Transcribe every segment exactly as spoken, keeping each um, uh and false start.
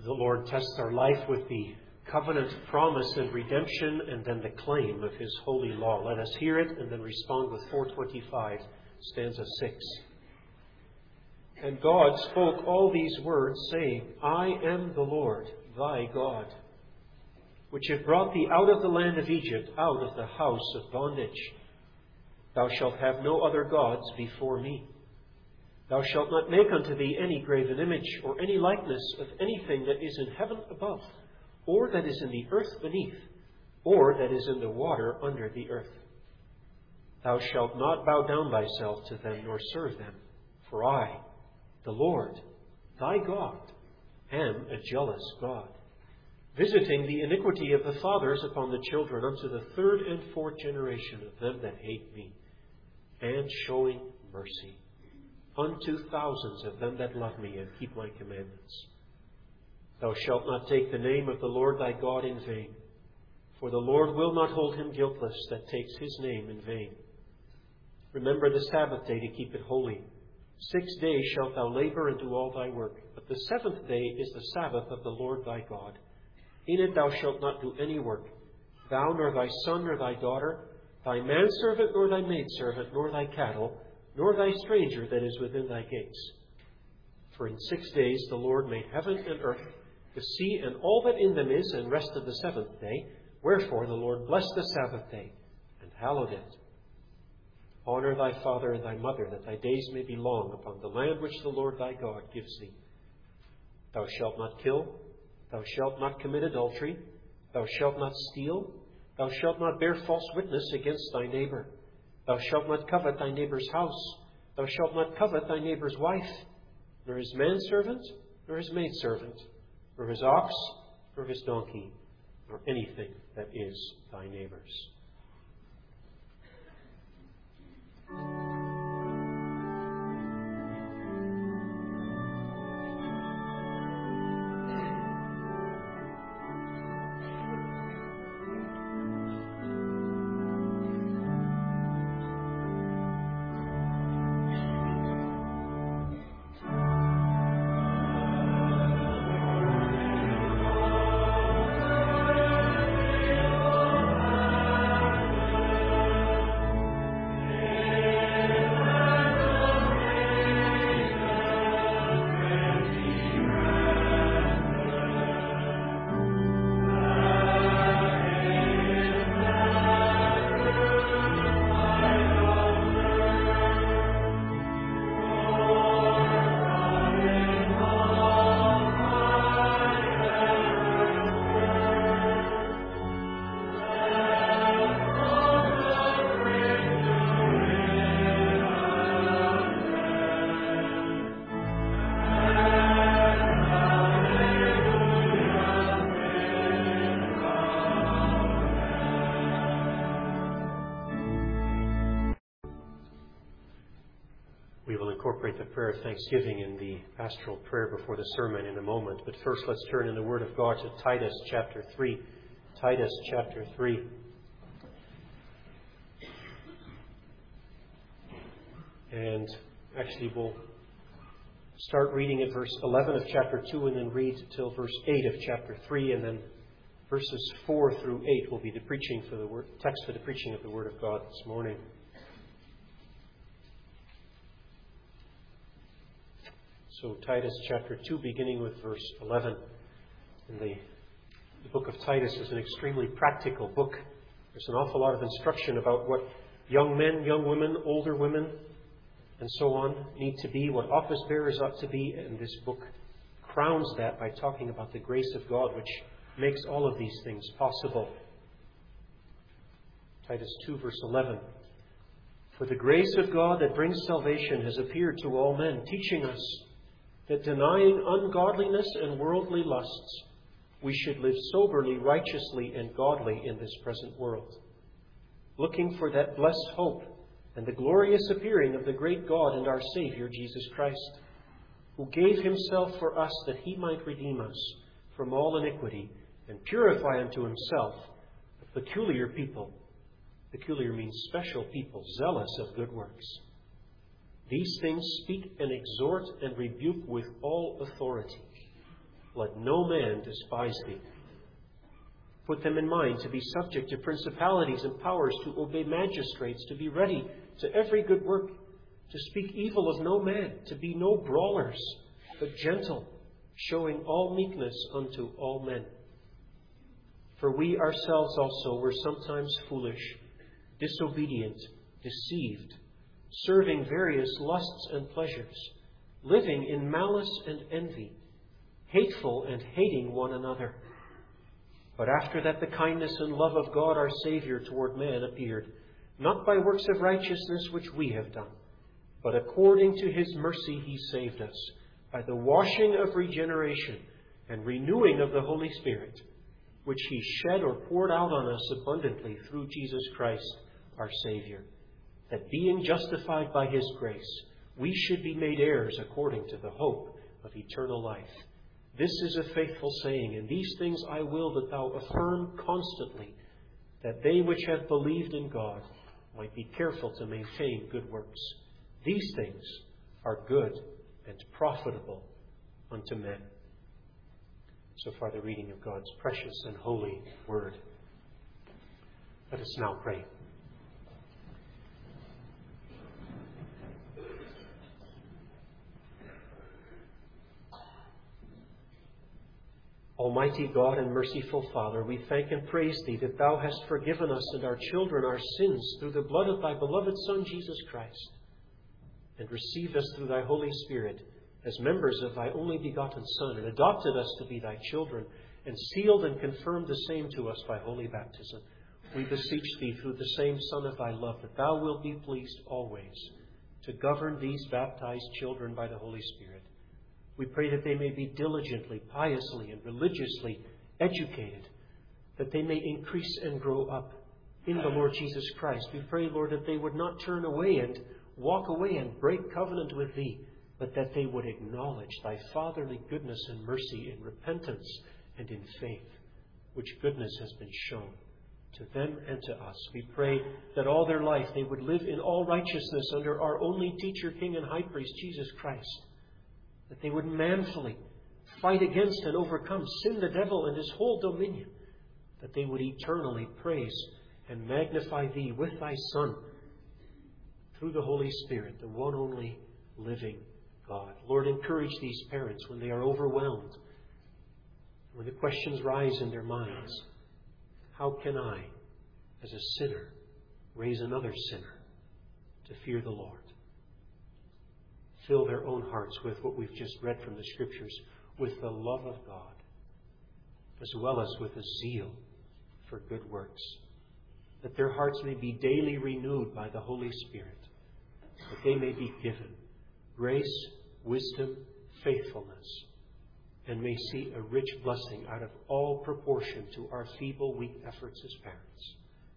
The Lord tests our life with the covenant promise and redemption, and then the claim of His holy law. Let us hear it and then respond with four twenty-five, stanza six. And God spoke all these words, saying, I am the Lord, thy God, which have brought thee out of the land of Egypt, out of the house of bondage. Thou shalt have no other gods before me. Thou shalt not make unto thee any graven image, or any likeness of anything that is in heaven above, or that is in the earth beneath, or that is in the water under the earth. Thou shalt not bow down thyself to them, nor serve them. For I, the Lord, thy God, am a jealous God, visiting the iniquity of the fathers upon the children unto the third and fourth generation of them that hate me, and showing mercy unto thousands of them that love me and keep my commandments. Thou shalt not take the name of the Lord thy God in vain, for the Lord will not hold him guiltless that takes his name in vain. Remember the Sabbath day to keep it holy. Six days shalt thou labor and do all thy work, but the seventh day is the Sabbath of the Lord thy God. In it thou shalt not do any work, thou nor thy son nor thy daughter, thy manservant nor thy maidservant, nor thy cattle, nor thy stranger that is within thy gates. For in six days the Lord made heaven and earth, the sea and all that in them is, and rested the seventh day. Wherefore the Lord blessed the Sabbath day, and hallowed it. Honor thy father and thy mother, that thy days may be long upon the land which the Lord thy God gives thee. Thou shalt not kill, thou shalt not commit adultery, thou shalt not steal, thou shalt not bear false witness against thy neighbor. Thou shalt not covet thy neighbor's house. Thou shalt not covet thy neighbor's wife, nor his manservant, nor his maidservant, nor his ox, nor his donkey, nor anything that is thy neighbor's. We will incorporate the prayer of thanksgiving in the pastoral prayer before the sermon in a moment. But first, let's turn in the Word of God to Titus chapter three. Titus chapter three. And actually, we'll start reading at verse eleven of chapter two and then read till verse eight of chapter three. And then verses four through eight will be the preaching for the word, text for the preaching of the Word of God this morning. So Titus chapter two, beginning with verse eleven. And the, the book of Titus is an extremely practical book. There's an awful lot of instruction about what young men, young women, older women, and so on need to be, what office bearers ought to be. And this book crowns that by talking about the grace of God, which makes all of these things possible. Titus two, verse eleven. For the grace of God that brings salvation has appeared to all men, teaching us that denying ungodliness and worldly lusts, we should live soberly, righteously, and godly in this present world, looking for that blessed hope and the glorious appearing of the great God and our Savior, Jesus Christ, who gave himself for us that he might redeem us from all iniquity and purify unto himself a peculiar people. Peculiar means special people, zealous of good works. These things speak and exhort and rebuke with all authority. let no man despise thee. Put them in mind to be subject to principalities and powers, to obey magistrates, to be ready to every good work, to speak evil of no man, to be no brawlers, but gentle, showing all meekness unto all men. For we ourselves also were sometimes foolish, disobedient, deceived, serving various lusts and pleasures, living in malice and envy, hateful and hating one another. But after that the kindness and love of God our Saviour toward man appeared, not by works of righteousness which we have done, but according to his mercy he saved us, by the washing of regeneration and renewing of the Holy Spirit, which he shed or poured out on us abundantly through Jesus Christ our Saviour, that being justified by his grace, we should be made heirs according to the hope of eternal life. This is a faithful saying, and these things I will that thou affirm constantly, that they which have believed in God might be careful to maintain good works. These things are good and profitable unto men. So far the reading of God's precious and holy word. Let us now pray. Almighty God and merciful Father, we thank and praise Thee that Thou hast forgiven us and our children our sins through the blood of Thy beloved Son, Jesus Christ, and received us through Thy Holy Spirit as members of Thy only begotten Son, and adopted us to be Thy children, and sealed and confirmed the same to us by holy baptism. We beseech Thee through the same Son of Thy love that Thou wilt be pleased always to govern these baptized children by the Holy Spirit. We pray that they may be diligently, piously, and religiously educated, that they may increase and grow up in the Lord Jesus Christ. We pray, Lord, that they would not turn away and walk away and break covenant with Thee, but that they would acknowledge Thy fatherly goodness and mercy in repentance and in faith, which goodness has been shown to them and to us. We pray that all their life they would live in all righteousness under our only teacher, King, and High Priest, Jesus Christ, that they would manfully fight against and overcome sin, the devil, and his whole dominion, that they would eternally praise and magnify Thee with Thy Son through the Holy Spirit, the one only living God. Lord, encourage these parents when they are overwhelmed, when the questions rise in their minds. How can I, as a sinner, raise another sinner to fear the Lord? Fill their own hearts with what we've just read from the Scriptures, with the love of God, as well as with a zeal for good works, that their hearts may be daily renewed by the Holy Spirit, that they may be given grace, wisdom, faithfulness, and may see a rich blessing out of all proportion to our feeble, weak efforts as parents.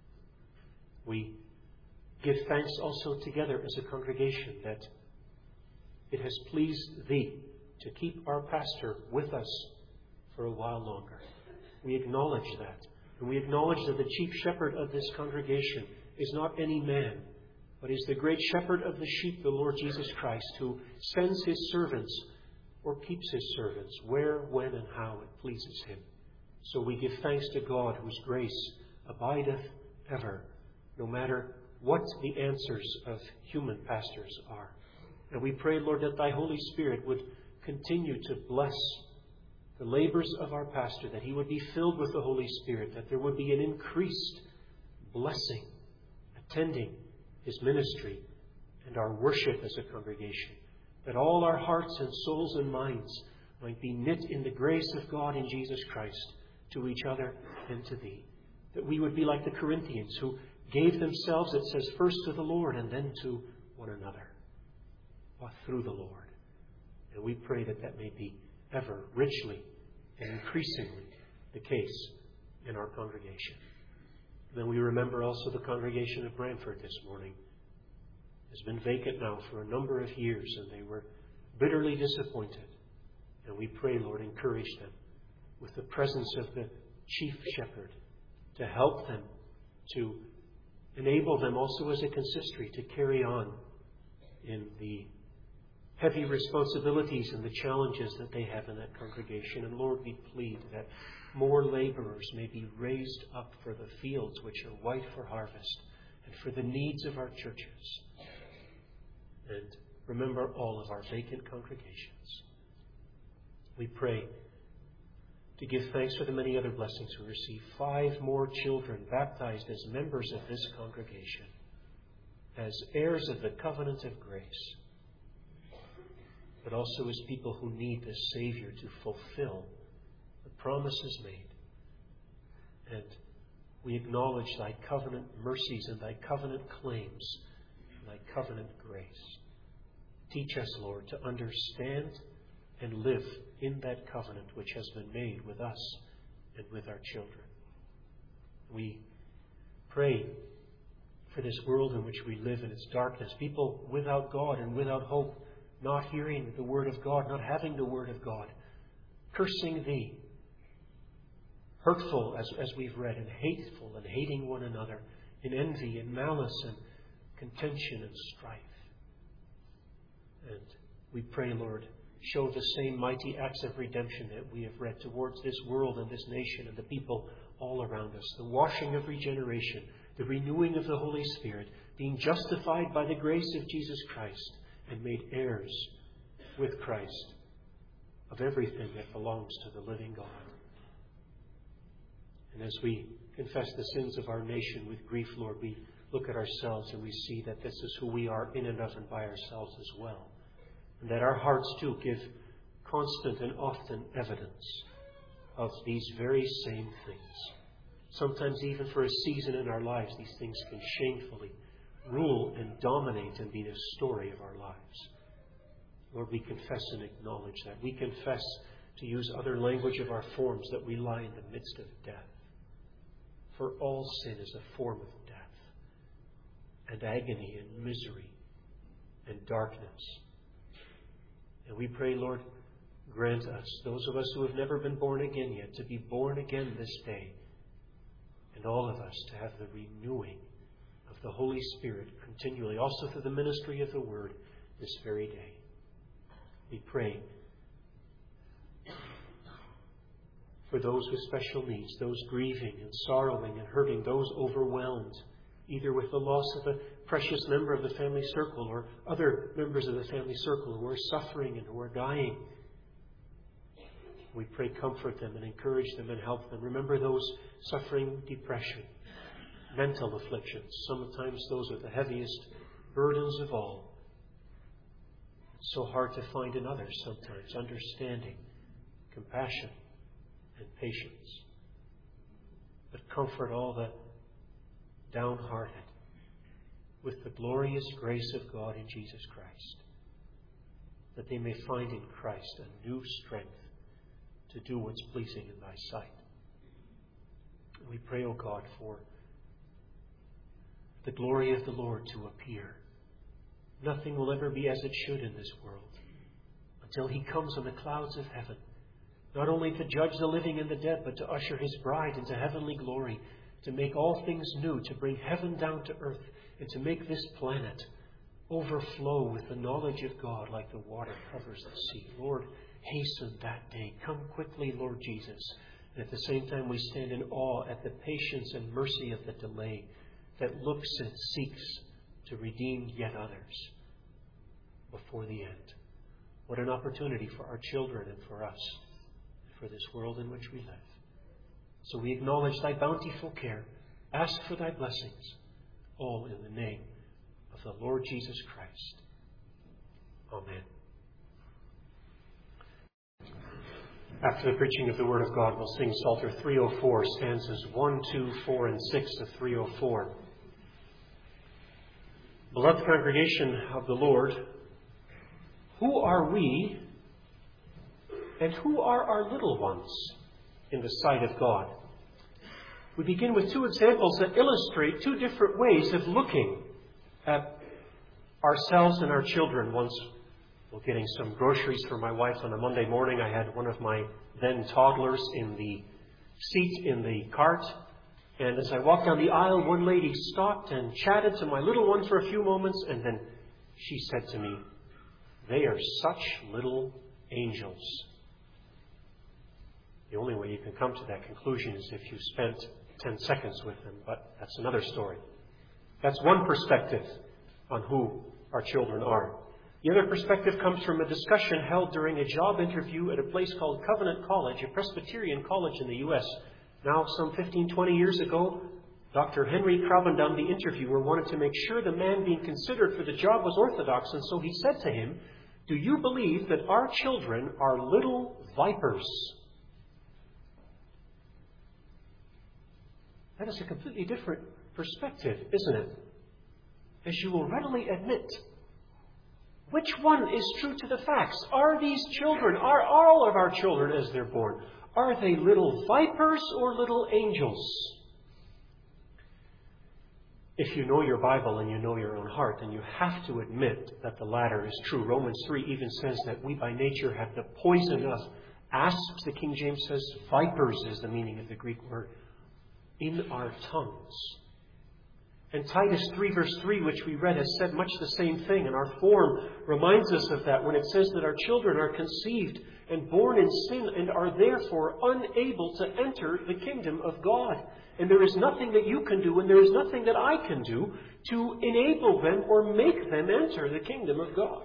We give thanks also together as a congregation that it has pleased Thee to keep our pastor with us for a while longer. We acknowledge that. And we acknowledge that the chief shepherd of this congregation is not any man, but is the great shepherd of the sheep, the Lord Jesus Christ, who sends His servants or keeps His servants where, when, and how it pleases Him. So we give thanks to God, whose grace abideth ever, no matter what the answers of human pastors are. And we pray, Lord, that Thy Holy Spirit would continue to bless the labors of our pastor, that he would be filled with the Holy Spirit, that there would be an increased blessing attending his ministry and our worship as a congregation, that all our hearts and souls and minds might be knit in the grace of God in Jesus Christ to each other and to Thee, that we would be like the Corinthians who gave themselves, it says, first to the Lord and then to one another, or through the Lord. And we pray that that may be ever richly and increasingly the case in our congregation. And then we remember also the congregation of Brantford this morning. Has been vacant now for a number of years, and they were bitterly disappointed. And we pray, Lord, encourage them with the presence of the chief shepherd to help them, to enable them also as a consistory to carry on in the heavy responsibilities and the challenges that they have in that congregation. And Lord, we plead that more laborers may be raised up for the fields which are white for harvest and for the needs of our churches. And remember all of our vacant congregations. We pray to give thanks for the many other blessings we receive. Five more children baptized as members of this congregation, as heirs of the covenant of grace, but also as people who need the Savior to fulfill the promises made. And we acknowledge Thy covenant mercies and Thy covenant claims, and Thy covenant grace. Teach us, Lord, to understand and live in that covenant which has been made with us and with our children. We pray for this world in which we live in its darkness, people without God and without hope, not hearing the Word of God, not having the Word of God, cursing Thee, hurtful, as, as we've read, and hateful, and hating one another, in envy and malice and contention and strife. And we pray, Lord, show the same mighty acts of redemption that we have read towards this world and this nation and the people all around us. The washing of regeneration, the renewing of the Holy Spirit, being justified by the grace of Jesus Christ and made heirs with Christ of everything that belongs to the living God. And as we confess the sins of our nation with grief, Lord, we look at ourselves and we see that this is who we are in and of and by ourselves as well. And that our hearts too give constant and often evidence of these very same things. Sometimes even for a season in our lives, these things can shamefully rule and dominate and be the story of our lives. Lord, we confess and acknowledge that. We confess, to use other language of our forms, that we lie in the midst of death. For all sin is a form of death and agony and misery and darkness. And we pray, Lord, grant us, those of us who have never been born again yet, to be born again this day. And all of us to have the renewing of the Holy Spirit continually, also through the ministry of the Word, this very day. We pray for those with special needs, those grieving and sorrowing and hurting, those overwhelmed, either with the loss of a precious member of the family circle or other members of the family circle who are suffering and who are dying. We pray comfort them and encourage them and help them. Remember those suffering depression, mental afflictions. Sometimes those are the heaviest burdens of all. It's so hard to find in others sometimes understanding, compassion, and patience. But comfort all the downhearted with the glorious grace of God in Jesus Christ, that they may find in Christ a new strength to do what's pleasing in Thy sight. We pray, O God, for the glory of the Lord to appear. Nothing will ever be as it should in this world until He comes on the clouds of heaven, not only to judge the living and the dead, but to usher His bride into heavenly glory, to make all things new, to bring heaven down to earth, and to make this planet overflow with the knowledge of God like the water covers the sea. Lord, hasten that day. Come quickly, Lord Jesus. And at the same time, we stand in awe at the patience and mercy of the delay that looks and seeks to redeem yet others before the end. What an opportunity for our children and for us, and for this world in which we live. So we acknowledge Thy bountiful care, ask for Thy blessings, all in the name of the Lord Jesus Christ. Amen. After the preaching of the Word of God, we'll sing Psalter three oh four, stanzas one, two, four, and six of three oh four. Beloved congregation of the Lord, who are we and who are our little ones in the sight of God? We begin with two examples that illustrate two different ways of looking at ourselves and our children. Once, while getting some groceries for my wife on a Monday morning, I had one of my then toddlers in the seat in the cart. And as I walked down the aisle, one lady stopped and chatted to my little one for a few moments, and then she said to me, They are such little angels. The only way you can come to that conclusion is if you spent ten seconds with them, but that's another story. That's one perspective on who our children are. The other perspective comes from a discussion held during a job interview at a place called Covenant College, a Presbyterian college in the U S. Now, some fifteen, twenty years ago, Doctor Henry Krabbendam, the interviewer, wanted to make sure the man being considered for the job was Orthodox, and so he said to him, "Do you believe that our children are little vipers?" That is a completely different perspective, isn't it? As you will readily admit, which one is true to the facts? Are these children, are all of our children as they're born, are they little vipers or little angels? If you know your Bible and you know your own heart, then you have to admit that the latter is true. Romans three even says that we by nature have the poison of asps, the King James says, vipers is the meaning of the Greek word, in our tongues. And Titus three verse three, which we read, has said much the same thing. And our form reminds us of that when it says that our children are conceived and born in sin and are therefore unable to enter the kingdom of God. And there is nothing that you can do and there is nothing that I can do to enable them or make them enter the kingdom of God.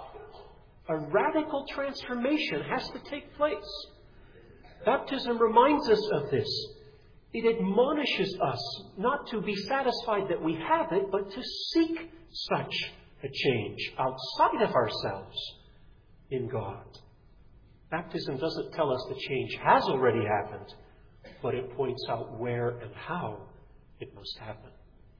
A radical transformation has to take place. Baptism reminds us of this. It admonishes us not to be satisfied that we have it, but to seek such a change outside of ourselves in God. Baptism doesn't tell us the change has already happened, but it points out where and how it must happen.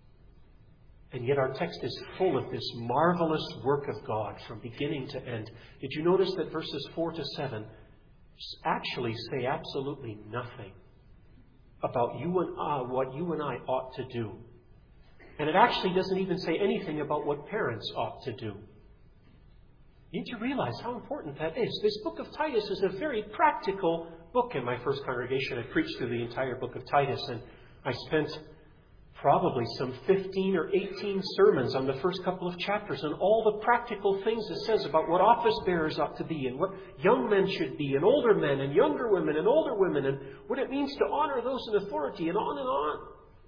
And yet our text is full of this marvelous work of God from beginning to end. Did you notice that verses four to seven actually say absolutely nothing about you and I, what you and I ought to do? And it actually doesn't even say anything about what parents ought to do. You need to realize how important that is. This book of Titus is a very practical book. In my first congregation, I preached through the entire book of Titus, and I spent probably some fifteen or eighteen sermons on the first couple of chapters and all the practical things it says about what office bearers ought to be and what young men should be and older men and younger women and older women and what it means to honor those in authority and on and on.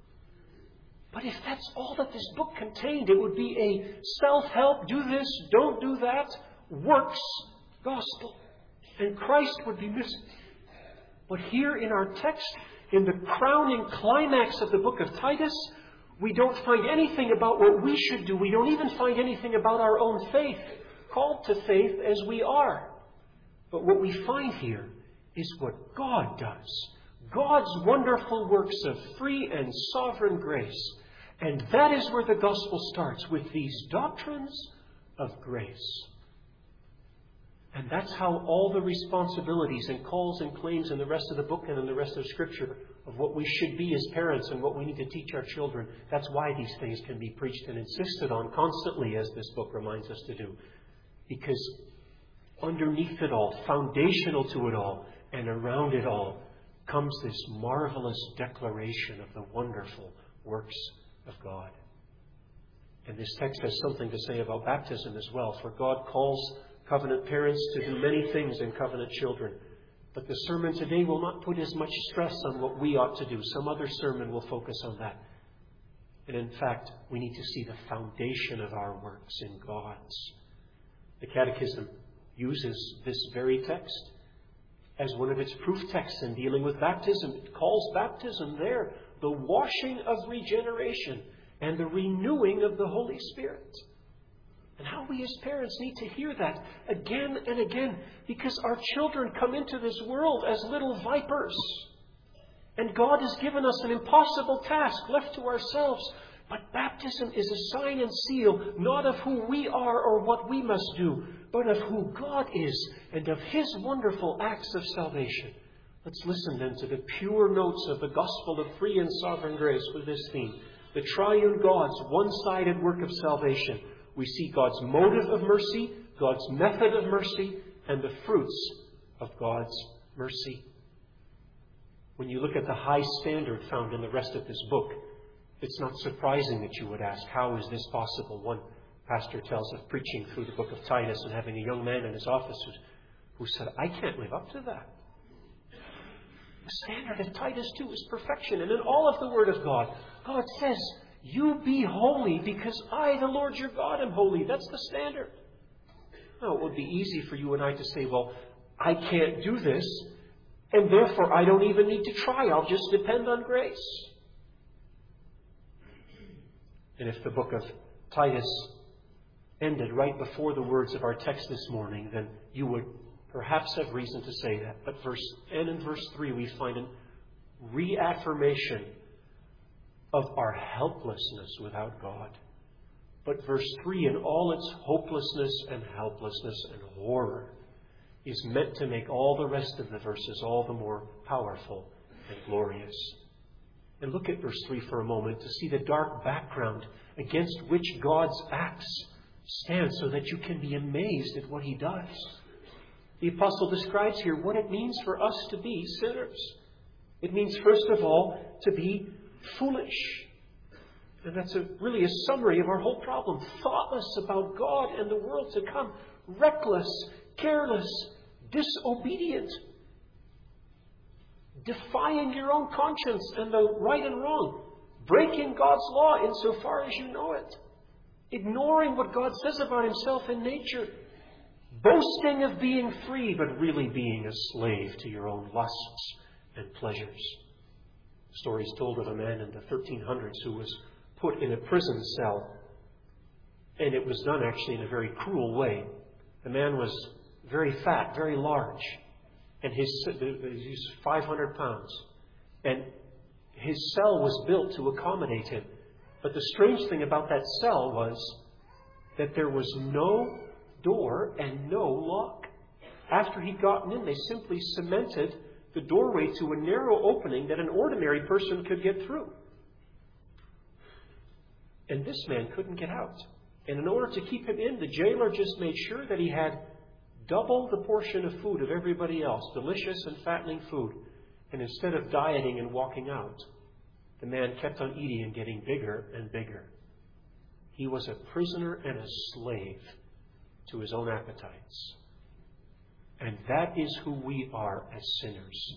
But if that's all that this book contained, it would be a self-help, do this, don't do that, works gospel. And Christ would be missing. But here in our text, in the crowning climax of the book of Titus, we don't find anything about what we should do. We don't even find anything about our own faith, called to faith as we are. But what we find here is what God does. God's wonderful works of free and sovereign grace. And that is where the gospel starts, with these doctrines of grace. And that's how all the responsibilities and calls and claims in the rest of the book and in the rest of Scripture of what we should be as parents and what we need to teach our children, that's why these things can be preached and insisted on constantly, as this book reminds us to do. Because underneath it all, foundational to it all, and around it all, comes this marvelous declaration of the wonderful works of God. And this text has something to say about baptism as well, for God calls covenant parents to do many things in covenant children. But the sermon today will not put as much stress on what we ought to do. Some other sermon will focus on that. And in fact, we need to see the foundation of our works in God's. The Catechism uses this very text as one of its proof texts in dealing with baptism. It calls baptism there the washing of regeneration and the renewing of the Holy Spirit. And how we as parents need to hear that again and again, because our children come into this world as little vipers. And God has given us an impossible task left to ourselves. But baptism is a sign and seal, not of who we are or what we must do, but of who God is and of His wonderful acts of salvation. Let's listen then to the pure notes of the gospel of free and sovereign grace with this theme. The triune God's one-sided work of salvation. We see God's motive of mercy, God's method of mercy, and the fruits of God's mercy. When you look at the high standard found in the rest of this book, it's not surprising that you would ask, how is this possible? One Pastor tells of preaching through the book of Titus and having a young man in his office who, who said, I can't live up to that. The standard of Titus two is perfection. And in all of the Word of God, God says, you be holy because I, the Lord your God, am holy. That's the standard. Now, it would be easy for you and I to say, well, I can't do this, and therefore I don't even need to try. I'll just depend on grace. And if the book of Titus ended right before the words of our text this morning, then you would perhaps have reason to say that. But verse and in verse three we find a reaffirmation of our helplessness without God. But verse three, in all its hopelessness and helplessness and horror, is meant to make all the rest of the verses all the more powerful and glorious. And look at verse three for a moment to see the dark background against which God's acts stand so that you can be amazed at what He does. The apostle describes here what it means for us to be sinners. It means, first of all, to be foolish. And that's a, really a summary of our whole problem. Thoughtless about God and the world to come. Reckless, careless, disobedient. Defying your own conscience and the right and wrong. Breaking God's law insofar as you know it. Ignoring what God says about Himself in nature. Boasting of being free, but really being a slave to your own lusts and pleasures. The story is told of a man in the thirteen hundreds who was put in a prison cell. And it was done actually in a very cruel way. The man was very fat, very large. And his, he was five hundred pounds. And his cell was built to accommodate him. But the strange thing about that cell was that there was no door and no lock. After he'd gotten in, they simply cemented the doorway to a narrow opening that an ordinary person could get through. And this man couldn't get out. And in order to keep him in, the jailer just made sure that he had double the portion of food of everybody else, delicious and fattening food. And instead of dieting and walking out, the man kept on eating and getting bigger and bigger. He was a prisoner and a slave to his own appetites. And that is who we are as sinners.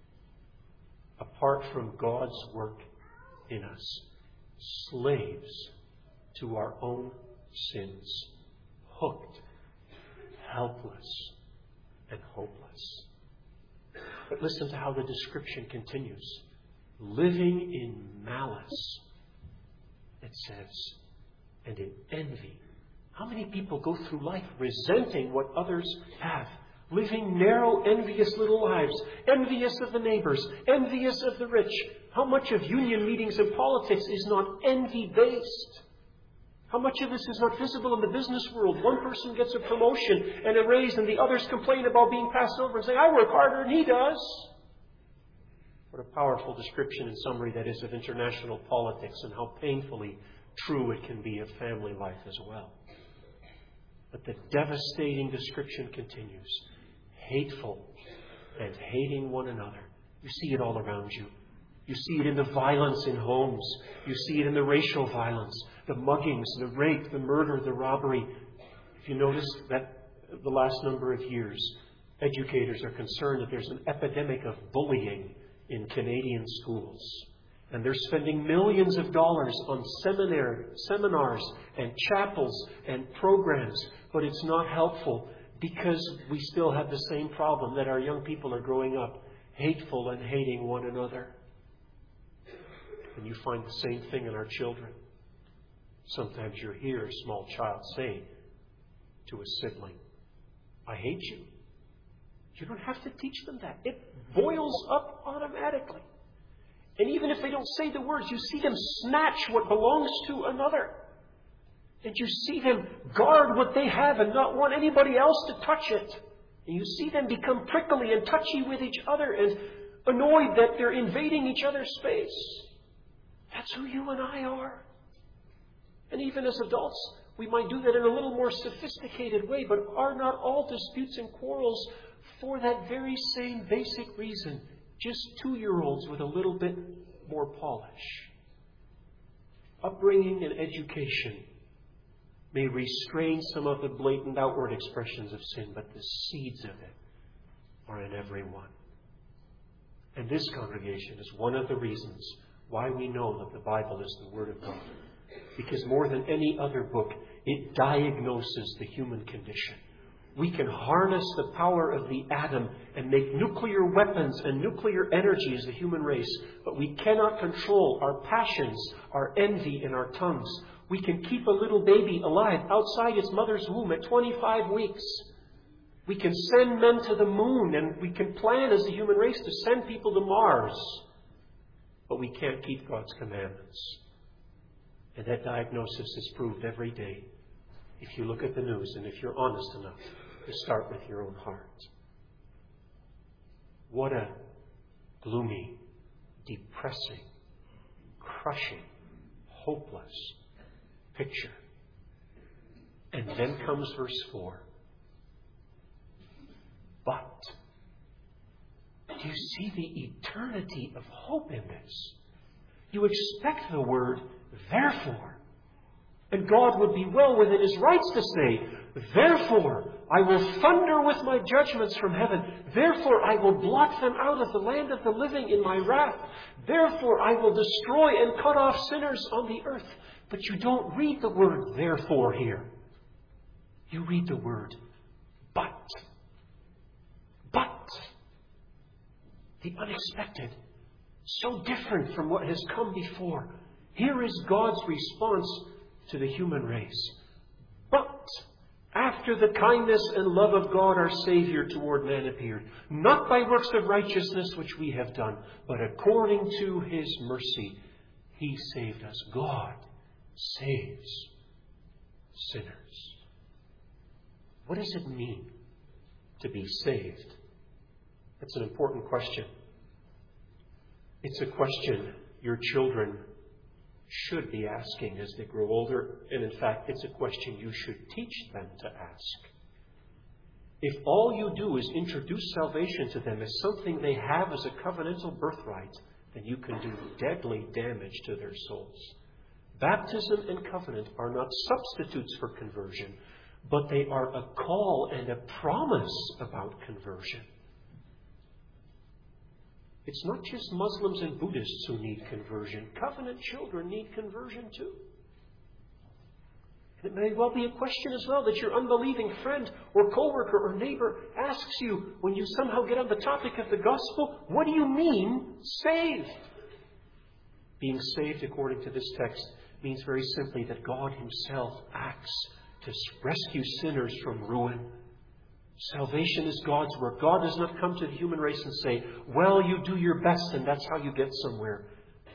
Apart from God's work in us. Slaves to our own sins. Hooked, helpless, and hopeless. But listen to how the description continues. Living in malice, it says, and in envy. How many people go through life resenting what others have? Living narrow, envious little lives. Envious of the neighbors. Envious of the rich. How much of union meetings and politics is not envy-based? How much of this is not visible in the business world? One person gets a promotion and a raise and the others complain about being passed over and say, I work harder than he does. What a powerful description and summary that is of international politics and how painfully true it can be of family life as well. But the devastating description continues. Hateful and hating one another. You see it all around you. You see it in the violence in homes. You see it in the racial violence, the muggings, the rape, the murder, the robbery. If you notice that the last number of years, educators are concerned that there's an epidemic of bullying in Canadian schools. And they're spending millions of dollars on seminary, seminars and chapels and programs. But it's not helpful because we still have the same problem that our young people are growing up hateful and hating one another. And you find the same thing in our children. Sometimes you hear a small child say to a sibling, I hate you. You don't have to teach them that. It boils up automatically. And even if they don't say the words, you see them snatch what belongs to another. And you see them guard what they have and not want anybody else to touch it. And you see them become prickly and touchy with each other and annoyed that they're invading each other's space. That's who you and I are. And even as adults, we might do that in a little more sophisticated way, but are not all disputes and quarrels for that very same basic reason? Just two-year-olds with a little bit more polish. Upbringing and education may restrain some of the blatant outward expressions of sin, but the seeds of it are in every one. And this congregation is one of the reasons why we know that the Bible is the Word of God. Because more than any other book, it diagnoses the human condition. We can harness the power of the atom and make nuclear weapons and nuclear energy as the human race, but we cannot control our passions, our envy, and our tongues. We can keep a little baby alive outside its mother's womb at twenty-five weeks. We can send men to the moon, and we can plan as a human race to send people to Mars. But we can't keep God's commandments. And that diagnosis is proved every day if you look at the news and if you're honest enough to start with your own heart. What a gloomy, depressing, crushing, hopeless picture. And then comes verse four. But, do you see the eternity of hope in this? You expect the word, therefore. And God would be well within His rights to say, therefore, I will thunder with my judgments from heaven. Therefore, I will blot them out of the land of the living in my wrath. Therefore, I will destroy and cut off sinners on the earth. But you don't read the word therefore here. You read the word but. But the unexpected, so different from what has come before. Here is God's response to the human race. But after the kindness and love of God our Savior toward man appeared, not by works of righteousness which we have done, but according to His mercy, He saved us. God saves sinners. What does it mean to be saved? That's an important question. It's a question your children should be asking as they grow older. And in fact, it's a question you should teach them to ask. If all you do is introduce salvation to them as something they have as a covenantal birthright, then you can do deadly damage to their souls. Baptism and covenant are not substitutes for conversion, but they are a call and a promise about conversion. It's not just Muslims and Buddhists who need conversion. Covenant children need conversion too. And it may well be a question as well that your unbelieving friend or coworker or neighbor asks you when you somehow get on the topic of the gospel. What do you mean, saved? Being saved, according to this text, means very simply that God Himself acts to rescue sinners from ruin. Salvation is God's work. God does not come to the human race and say, well, you do your best and that's how you get somewhere.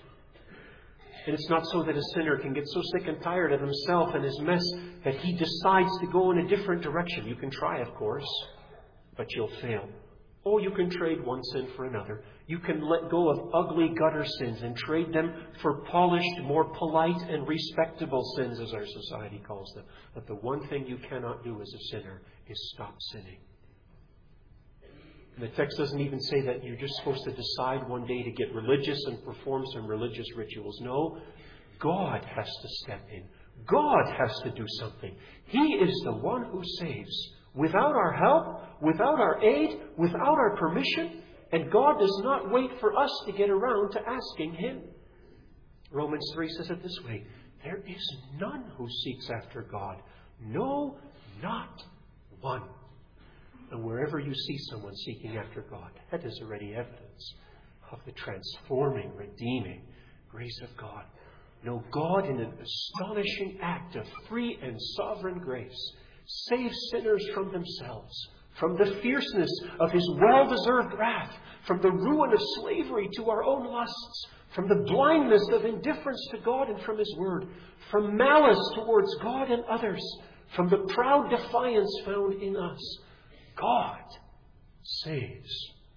And it's not so that a sinner can get so sick and tired of himself and his mess that he decides to go in a different direction. You can try, of course, but you'll fail. Or you can trade one sin for another. You can let go of ugly gutter sins and trade them for polished, more polite and respectable sins, as our society calls them. But the one thing you cannot do as a sinner is stop sinning. And the text doesn't even say that you're just supposed to decide one day to get religious and perform some religious rituals. No, God has to step in. God has to do something. He is the one who saves. Without our help, without our aid, without our permission, and God does not wait for us to get around to asking Him. Romans three says it this way, there is none who seeks after God. No, not one. And wherever you see someone seeking after God, that is already evidence of the transforming, redeeming grace of God. No, God, in an astonishing act of free and sovereign grace, saves sinners from themselves, from the fierceness of His well-deserved wrath, from the ruin of slavery to our own lusts, from the blindness of indifference to God and from His Word, from malice towards God and others, from the proud defiance found in us. God saves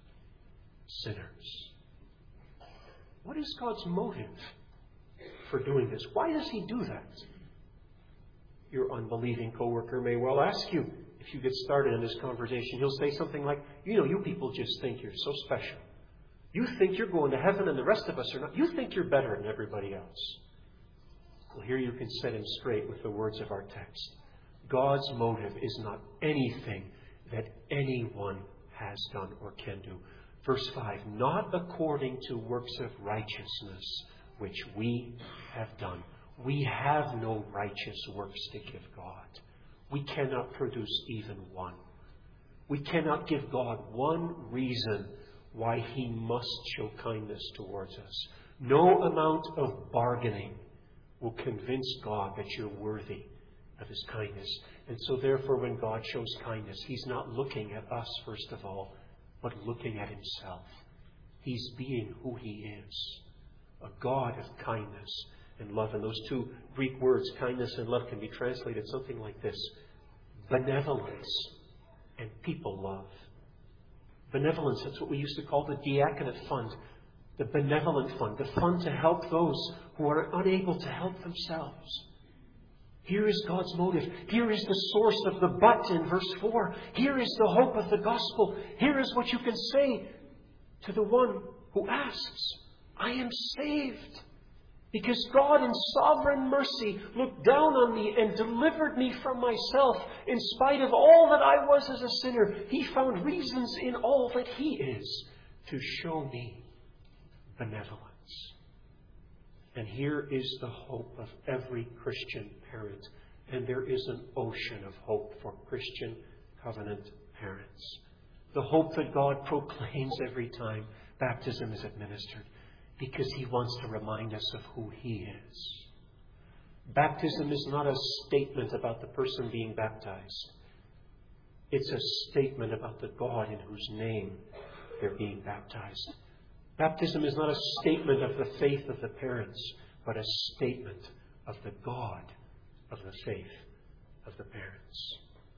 sinners. What is God's motive for doing this? Why does He do that? Your unbelieving coworker may well ask you, if you get started in this conversation, he'll say something like, you know, you people just think you're so special. You think you're going to heaven and the rest of us are not. You think you're better than everybody else. Well, here you can set him straight with the words of our text. God's motive is not anything that anyone has done or can do. Verse five, not according to works of righteousness which we have done. We have no righteous works to give God. We cannot produce even one. We cannot give God one reason why He must show kindness towards us. No amount of bargaining will convince God that you're worthy of His kindness. And so therefore, when God shows kindness, He's not looking at us, first of all, but looking at Himself. He's being who He is, a God of kindness and love. And those two Greek words, kindness and love, can be translated something like this: benevolence and people love. Benevolence, that's what we used to call the diaconate fund, the benevolent fund, the fund to help those who are unable to help themselves. Here is God's motive. Here is the source of the but in verse four. Here is the hope of the gospel. Here is what you can say to the one who asks, I am saved. Because God in sovereign mercy looked down on me and delivered me from myself. In spite of all that I was as a sinner, He found reasons in all that He is to show me benevolence. And here is the hope of every Christian parent. And there is an ocean of hope for Christian covenant parents. The hope that God proclaims every time baptism is administered, because He wants to remind us of who He is. Baptism is not a statement about the person being baptized. It's a statement about the God in whose name they're being baptized. Baptism is not a statement of the faith of the parents, but a statement of the God of the faith of the parents.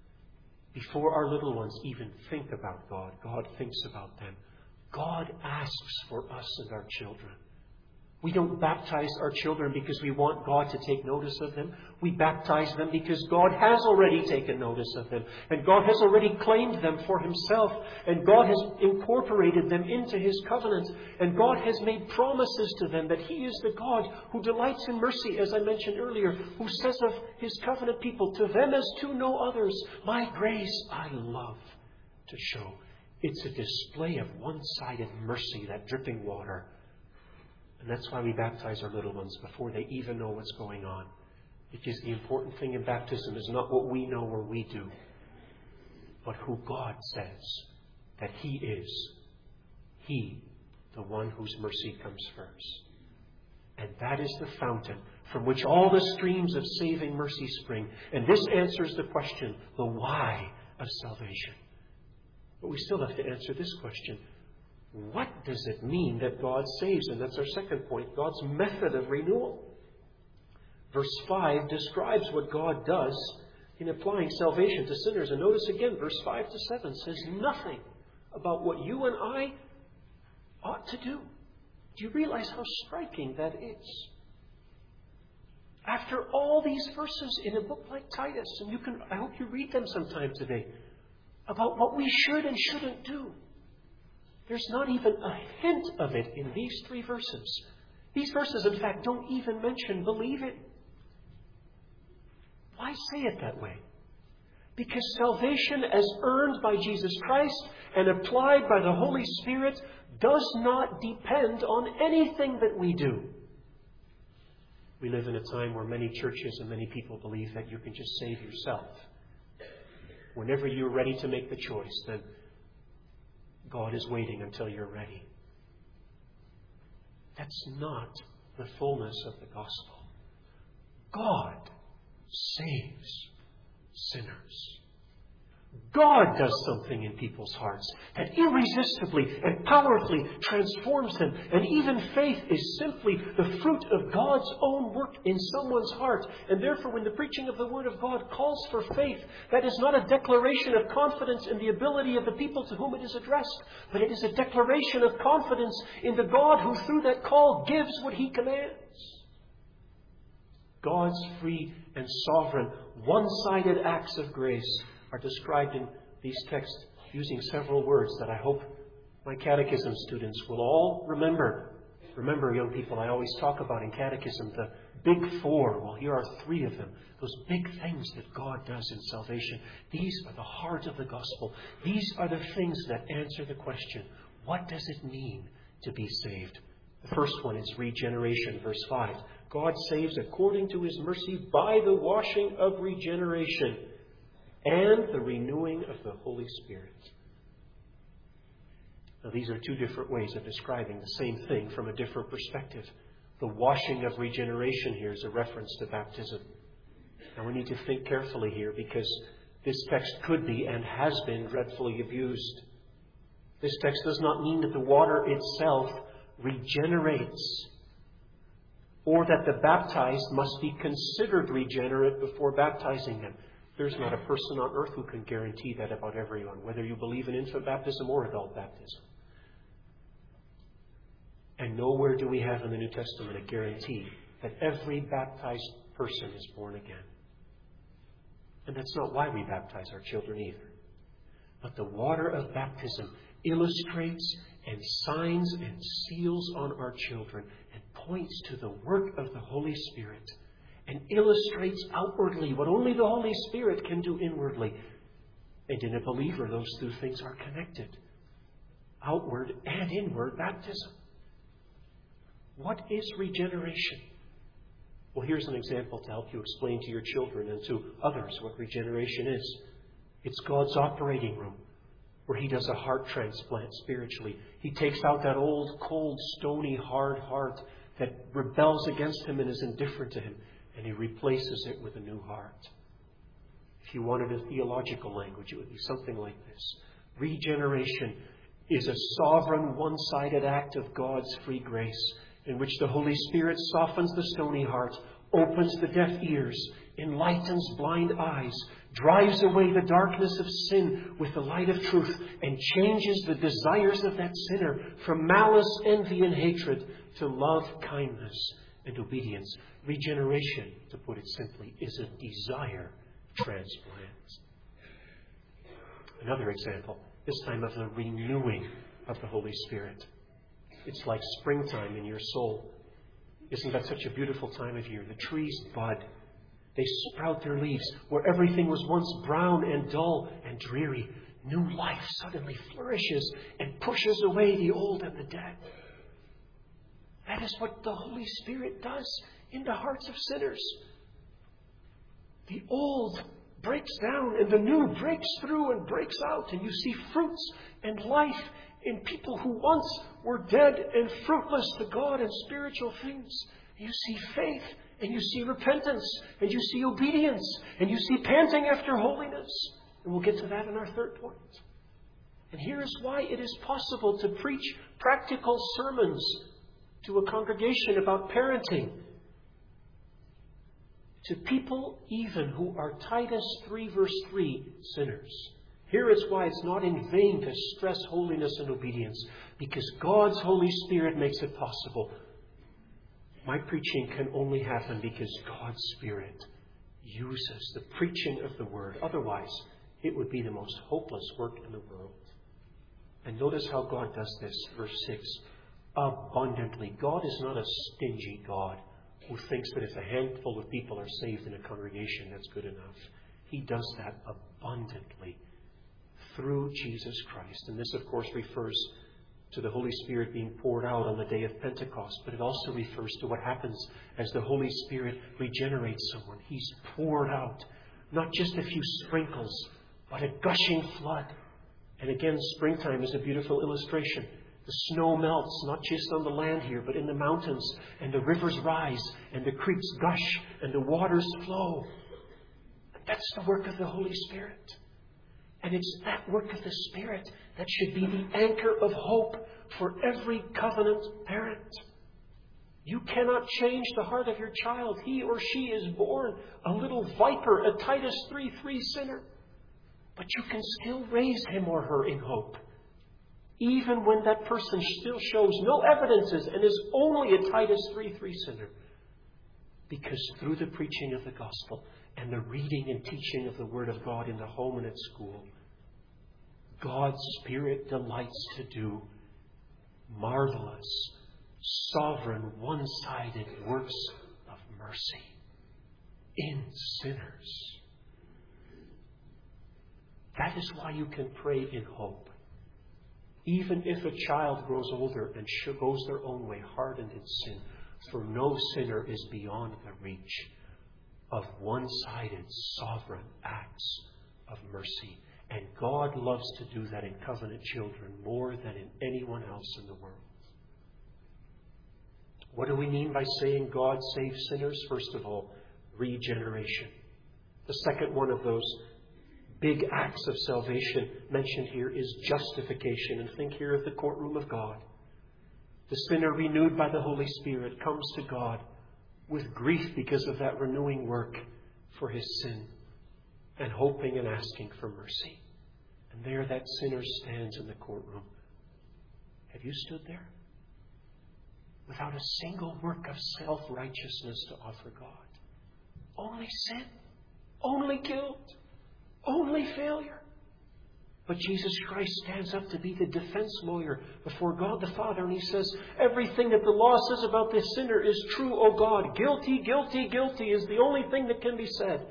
Before our little ones even think about God, God thinks about them. God asks for us and our children. We don't baptize our children because we want God to take notice of them. We baptize them because God has already taken notice of them. And God has already claimed them for Himself. And God has incorporated them into His covenant. And God has made promises to them that He is the God who delights in mercy, as I mentioned earlier, who says of His covenant people, to them as to no others, my grace I love to show. It's a display of one-sided mercy, that dripping water. And that's why we baptize our little ones before they even know what's going on. Because the important thing in baptism is not what we know or we do, but who God says that He is. He, the one whose mercy comes first. And that is the fountain from which all the streams of saving mercy spring. And this answers the question, the why of salvation. But we still have to answer this question. What does it mean that God saves? And that's our second point, God's method of renewal. Verse five describes what God does in applying salvation to sinners. And notice again, verse five to seven says nothing about what you and I ought to do. Do you realize how striking that is? After all these verses in a book like Titus, and you can, I hope you read them sometime today, about what we should and shouldn't do. There's not even a hint of it in these three verses. These verses, in fact, don't even mention believing. Why say it that way? Because salvation, as earned by Jesus Christ and applied by the Holy Spirit, does not depend on anything that we do. We live in a time where many churches and many people believe that you can just save yourself. Whenever you're ready to make the choice, then God is waiting until you're ready. That's not the fullness of the gospel. God saves sinners. God does something in people's hearts that irresistibly and powerfully transforms them. And even faith is simply the fruit of God's own work in someone's heart. And therefore, when the preaching of the Word of God calls for faith, that is not a declaration of confidence in the ability of the people to whom it is addressed, but it is a declaration of confidence in the God who, through that call, gives what He commands. God's free and sovereign, one-sided acts of grace are described in these texts using several words that I hope my catechism students will all remember. Remember, young people, I always talk about in catechism the big four. Well, here are three of them. Those big things that God does in salvation. These are the heart of the gospel. These are the things that answer the question, what does it mean to be saved? The first one is regeneration, verse five. God saves according to His mercy by the washing of regeneration and the renewing of the Holy Spirit. Now, these are two different ways of describing the same thing from a different perspective. The washing of regeneration here is a reference to baptism. Now, we need to think carefully here because this text could be and has been dreadfully abused. This text does not mean that the water itself regenerates, or that the baptized must be considered regenerate before baptizing them. There's not a person on earth who can guarantee that about everyone, whether you believe in infant baptism or adult baptism. And nowhere do we have in the New Testament a guarantee that every baptized person is born again. And that's not why we baptize our children either. But the water of baptism illustrates and signs and seals on our children and points to the work of the Holy Spirit and illustrates outwardly what only the Holy Spirit can do inwardly. And in a believer, those two things are connected. Outward and inward baptism. What is regeneration? Well, here's an example to help you explain to your children and to others what regeneration is. It's God's operating room where He does a heart transplant spiritually. He takes out that old, cold, stony, hard heart that rebels against Him and is indifferent to Him, and He replaces it with a new heart. If you wanted a theological language, it would be something like this. Regeneration is a sovereign, one-sided act of God's free grace in which the Holy Spirit softens the stony heart, opens the deaf ears, enlightens blind eyes, drives away the darkness of sin with the light of truth, and changes the desires of that sinner from malice, envy, and hatred to love, kindness, and obedience. Regeneration, to put it simply, is a desire transplant. Another example, this time of the renewing of the Holy Spirit. It's like springtime in your soul. Isn't that such a beautiful time of year? The trees bud. They sprout their leaves. Where everything was once brown and dull and dreary, new life suddenly flourishes and pushes away the old and the dead. That is what the Holy Spirit does in the hearts of sinners. The old breaks down and the new breaks through and breaks out, and you see fruits and life in people who once were dead and fruitless to God and spiritual things. You see faith, and you see repentance, and you see obedience, and you see panting after holiness. And we'll get to that in our third point. And here is why it is possible to preach practical sermons to a congregation about parenting, to people even who are Titus three verse three sinners. Here is why it's not in vain to stress holiness and obedience, because God's Holy Spirit makes it possible. My preaching can only happen because God's Spirit uses the preaching of the Word. Otherwise, it would be the most hopeless work in the world. And notice how God does this, verse six. Abundantly. God is not a stingy God who thinks that if a handful of people are saved in a congregation, that's good enough. He does that abundantly through Jesus Christ. And this, of course, refers to the Holy Spirit being poured out on the day of Pentecost, but it also refers to what happens as the Holy Spirit regenerates someone. He's poured out, not just a few sprinkles, but a gushing flood. And again, springtime is a beautiful illustration. The snow melts, not just on the land here, but in the mountains, and the rivers rise, and the creeks gush, and the waters flow. And that's the work of the Holy Spirit. And it's that work of the Spirit that should be the anchor of hope for every covenant parent. You cannot change the heart of your child. He or she is born a little viper, a Titus three three sinner. But you can still raise him or her in hope, even when that person still shows no evidences and is only a Titus three three sinner. Because through the preaching of the gospel and the reading and teaching of the Word of God in the home and at school, God's Spirit delights to do marvelous, sovereign, one-sided works of mercy in sinners. That is why you can pray in hope. Even if a child grows older and goes their own way, hardened in sin, for no sinner is beyond the reach of one-sided sovereign acts of mercy. And God loves to do that in covenant children more than in anyone else in the world. What do we mean by saying God saves sinners? First of all, regeneration. The second one of those big acts of salvation mentioned here is justification. And think here of the courtroom of God. The sinner, renewed by the Holy Spirit, comes to God with grief because of that renewing work for his sin, and hoping and asking for mercy. And there that sinner stands in the courtroom. Have you stood there? Without a single work of self-righteousness to offer God. Only sin. Only guilt. Only failure. But Jesus Christ stands up to be the defense lawyer before God the Father, and he says, everything that the law says about this sinner is true, O God. Guilty, guilty, guilty is the only thing that can be said.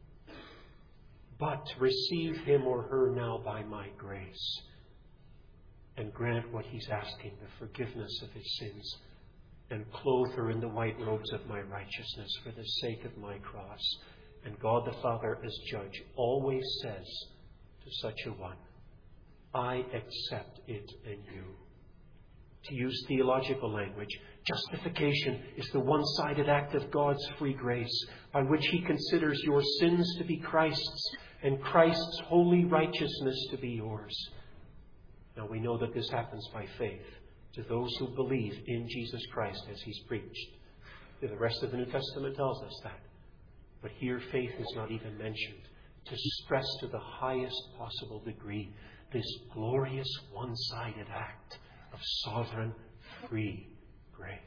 But receive him or her now by my grace, and grant what he's asking, the forgiveness of his sins, and clothe her in the white robes of my righteousness for the sake of my cross. And God the Father, as judge, always says to such a one, I accept it in you. To use theological language, justification is the one-sided act of God's free grace by which he considers your sins to be Christ's and Christ's holy righteousness to be yours. Now we know that this happens by faith to those who believe in Jesus Christ as he's preached. The rest of the New Testament tells us that. But here faith is not even mentioned, to stress to the highest possible degree this glorious one-sided act of sovereign free grace.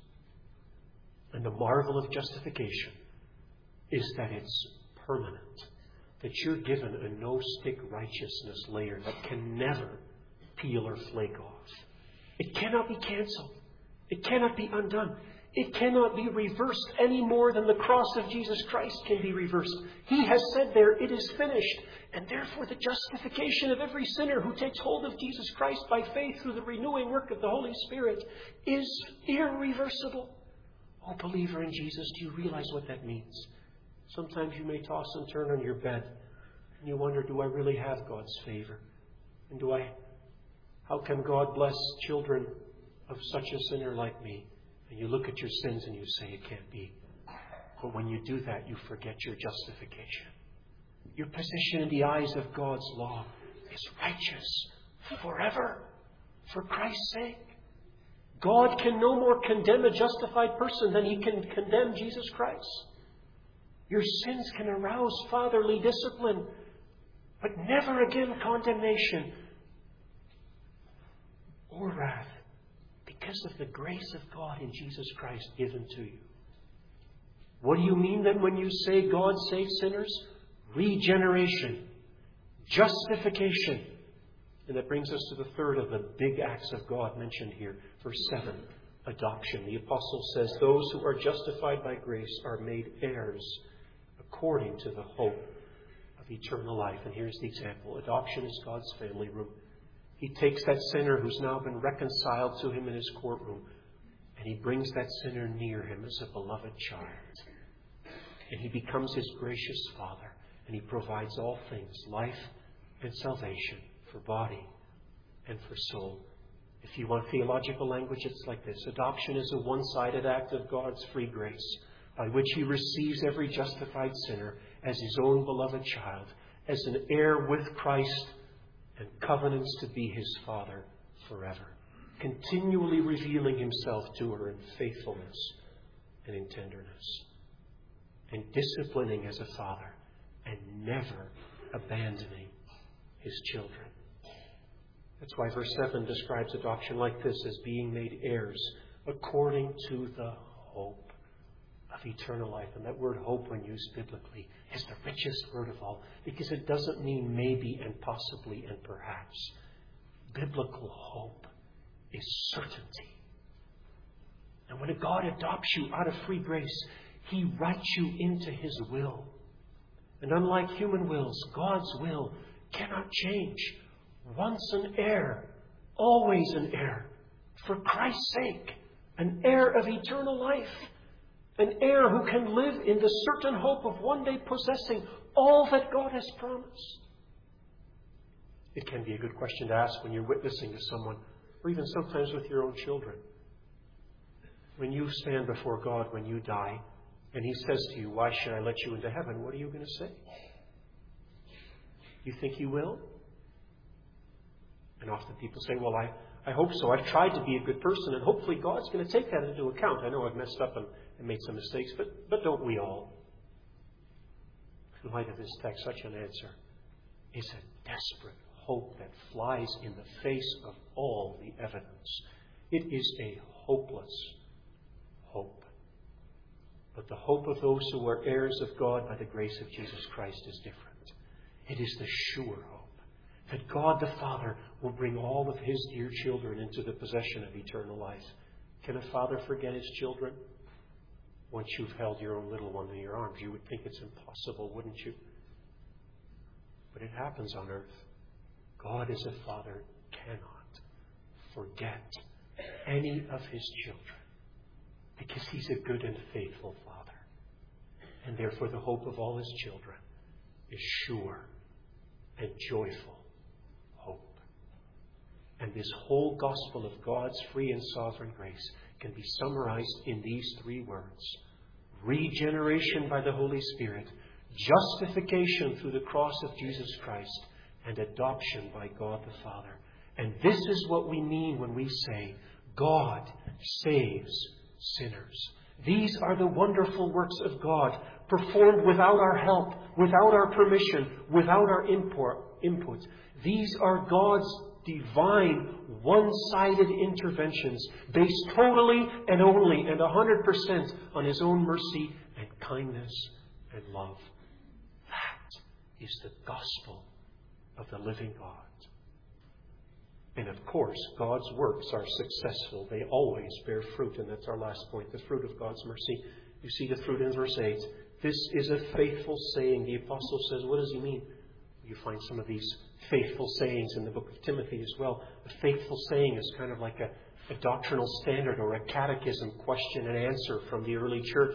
And the marvel of justification is that it's permanent, that you're given a no-stick righteousness layer that can never peel or flake off. It cannot be canceled. It cannot be undone. It cannot be reversed any more than the cross of Jesus Christ can be reversed. He has said there, it is finished. And therefore the justification of every sinner who takes hold of Jesus Christ by faith through the renewing work of the Holy Spirit is irreversible. Oh, believer in Jesus, do you realize what that means? Sometimes you may toss and turn on your bed and you wonder, do I really have God's favor? And do I, how can God bless children of such a sinner like me? And you look at your sins and you say, it can't be. But when you do that, you forget your justification. Your position in the eyes of God's law is righteous forever for Christ's sake. God can no more condemn a justified person than he can condemn Jesus Christ. Your sins can arouse fatherly discipline, but never again condemnation or wrath, because of the grace of God in Jesus Christ given to you. What do you mean then when you say God saves sinners? Regeneration, justification. And that brings us to the third of the big acts of God mentioned here. Verse seven, adoption. The apostle says, those who are justified by grace are made heirs according to the hope of eternal life. And here's the example. Adoption is God's family room. He takes that sinner who's now been reconciled to him in his courtroom, and he brings that sinner near him as a beloved child. And he becomes his gracious Father, and he provides all things, life and salvation, for body and for soul. If you want theological language, it's like this. Adoption is a one-sided act of God's free grace, by which he receives every justified sinner as his own beloved child, as an heir with Christ, and covenants to be his Father forever, continually revealing himself to her in faithfulness and in tenderness, and disciplining as a father, and never abandoning his children. That's why verse seven describes adoption like this, as being made heirs according to the hope of eternal life. And that word hope, when used biblically, is the richest word of all, because it doesn't mean maybe and possibly and perhaps. Biblical hope is certainty. And when God adopts you out of free grace, He writes you into His will. And unlike human wills, God's will cannot change. Once an heir, always an heir. For Christ's sake, an heir of eternal life. An heir who can live in the certain hope of one day possessing all that God has promised. It can be a good question to ask when you're witnessing to someone, or even sometimes with your own children. When you stand before God when you die, and He says to you, "Why should I let you into heaven?" What are you going to say? You think He will? And often people say, "Well, I, I hope so. I've tried to be a good person, and hopefully God's going to take that into account. I know I've messed up and, and made some mistakes, but, but don't we all?" In light of this text, such an answer is a desperate hope that flies in the face of all the evidence. It is a hopeless hope. But the hope of those who are heirs of God by the grace of Jesus Christ is different. It is the sure hope that God the Father will bring all of His dear children into the possession of eternal life. Can a father forget his children? Once you've held your own little one in your arms, you would think it's impossible, wouldn't you? But it happens on earth. God as a father cannot forget any of His children because He's a good and faithful Father. And therefore the hope of all His children is sure and joyful hope. And this whole gospel of God's free and sovereign grace can be summarized in these three words: regeneration by the Holy Spirit, justification through the cross of Jesus Christ, and adoption by God the Father. And this is what we mean when we say, God saves sinners. These are the wonderful works of God, performed without our help, without our permission, without our import, input. These are God's divine, one-sided interventions, based totally and only and one hundred percent on His own mercy and kindness and love. That is the gospel of the living God. And of course, God's works are successful. They always bear fruit, and that's our last point, the fruit of God's mercy. You see the fruit in verse eight. This is a faithful saying. The apostle says, what does he mean? You find some of these faithful sayings in the book of Timothy as well. A faithful saying is kind of like a, a doctrinal standard or a catechism question and answer from the early church.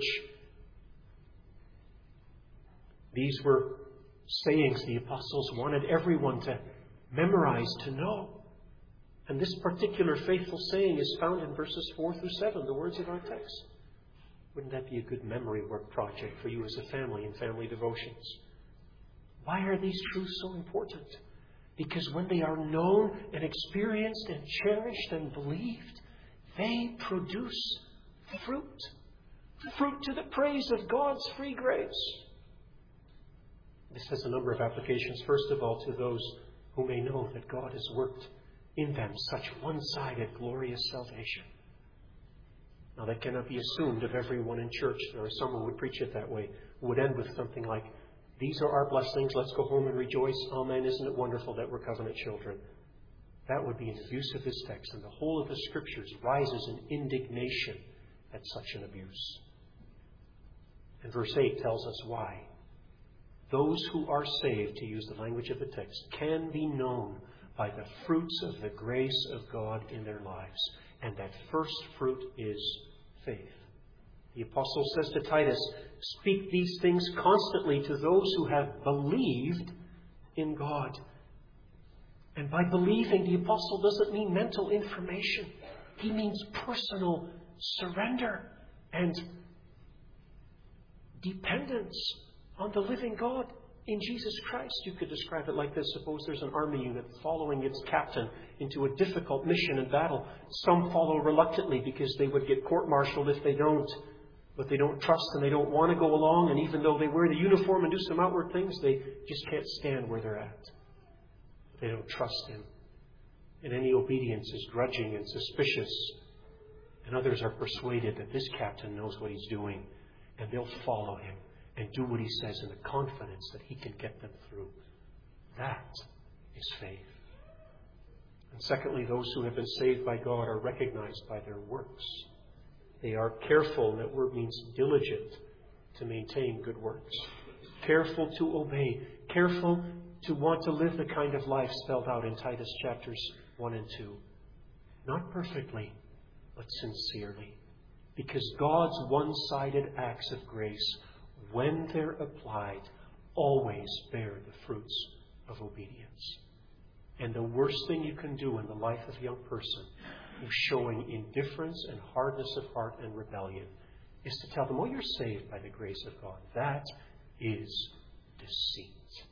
These were sayings the apostles wanted everyone to memorize, to know. And this particular faithful saying is found in verses four through seven, the words of our text. Wouldn't that be a good memory work project for you as a family and family devotions? Why are these truths so important? Because when they are known and experienced and cherished and believed, they produce fruit. Fruit to the praise of God's free grace. This has a number of applications. First of all, to those who may know that God has worked in them such one-sided, glorious salvation. Now, that cannot be assumed of everyone in church, or someone would preach it that way, who would end with something like, these are our blessings, let's go home and rejoice. Amen, isn't it wonderful that we're covenant children? That would be an abuse of this text, and the whole of the Scriptures rises in indignation at such an abuse. And verse eight tells us why. Those who are saved, to use the language of the text, can be known by the fruits of the grace of God in their lives. And that first fruit is faith. The apostle says to Titus, speak these things constantly to those who have believed in God. And by believing, the apostle doesn't mean mental information. He means personal surrender and dependence on the living God in Jesus Christ. You could describe it like this. Suppose there's an army unit following its captain into a difficult mission and battle. Some follow reluctantly because they would get court-martialed if they don't. But they don't trust and they don't want to go along. And even though they wear the uniform and do some outward things, they just can't stand where they're at. They don't trust Him. And any obedience is grudging and suspicious. And others are persuaded that this captain knows what he's doing. And they'll follow him and do what he says in the confidence that he can get them through. That is faith. And secondly, those who have been saved by God are recognized by their works. They are careful, and that word means diligent, to maintain good works. Careful to obey. Careful to want to live the kind of life spelled out in Titus chapters one and two. Not perfectly, but sincerely. Because God's one-sided acts of grace, when they're applied, always bear the fruits of obedience. And the worst thing you can do in the life of a young person who's showing indifference and hardness of heart and rebellion is to tell them, oh, you're saved by the grace of God. That is deceit.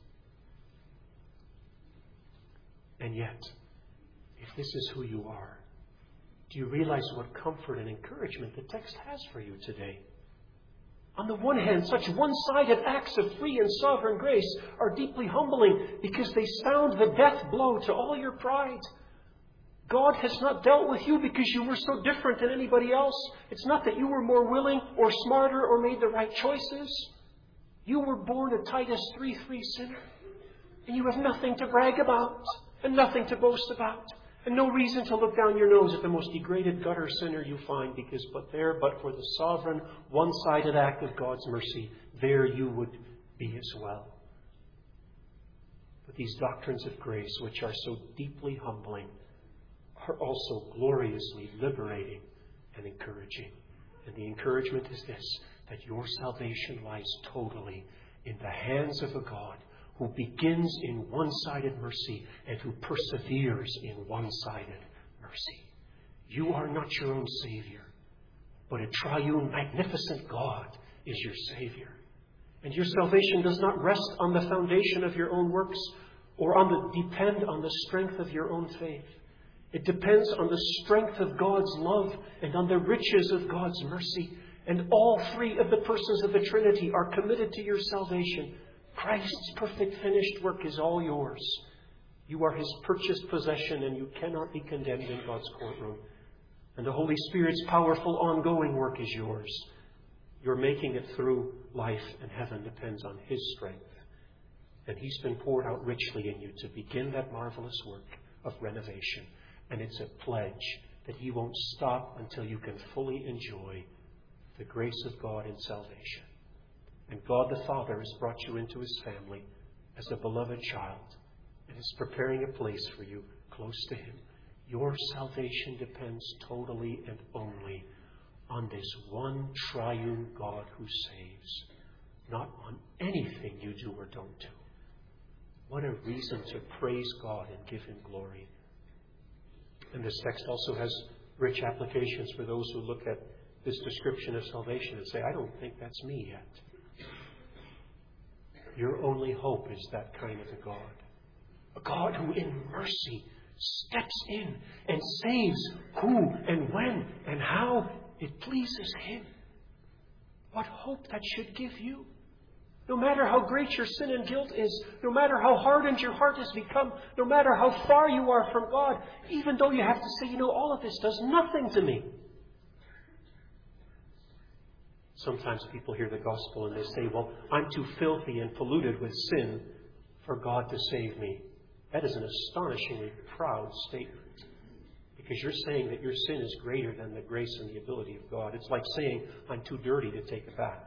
And yet, if this is who you are, do you realize what comfort and encouragement the text has for you today? On the one hand, such one-sided acts of free and sovereign grace are deeply humbling because they sound the death blow to all your pride. God has not dealt with you because you were so different than anybody else. It's not that you were more willing or smarter or made the right choices. You were born a Titus three three sinner. And you have nothing to brag about and nothing to boast about. And no reason to look down your nose at the most degraded gutter sinner you find, because but there, but for the sovereign, one-sided act of God's mercy, there you would be as well. But these doctrines of grace, which are so deeply humbling, are also gloriously liberating and encouraging. And the encouragement is this, that your salvation lies totally in the hands of a God who begins in one-sided mercy and who perseveres in one-sided mercy. You are not your own Savior, but a triune, magnificent God is your Savior. And your salvation does not rest on the foundation of your own works or on the depend on the strength of your own faith. It depends on the strength of God's love and on the riches of God's mercy. And all three of the persons of the Trinity are committed to your salvation. Christ's perfect finished work is all yours. You are His purchased possession, and you cannot be condemned in God's courtroom. And the Holy Spirit's powerful ongoing work is yours. Your making it through life and heaven depends on His strength. And He's been poured out richly in you to begin that marvelous work of renovation. And it's a pledge that He won't stop until you can fully enjoy the grace of God in salvation. And God the Father has brought you into His family as a beloved child and is preparing a place for you close to Him. Your salvation depends totally and only on this one triune God who saves, not on anything you do or don't do. What a reason to praise God and give Him glory. And this text also has rich applications for those who look at this description of salvation and say, I don't think that's me yet. Your only hope is that kind of a God. A God who in mercy steps in and saves who and when and how it pleases Him. What hope that should give you. No matter how great your sin and guilt is, no matter how hardened your heart has become, no matter how far you are from God, even though you have to say, you know, all of this does nothing to me. Sometimes people hear the gospel and they say, well, I'm too filthy and polluted with sin for God to save me. That is an astonishingly proud statement. Because you're saying that your sin is greater than the grace and the ability of God. It's like saying, I'm too dirty to take a bath.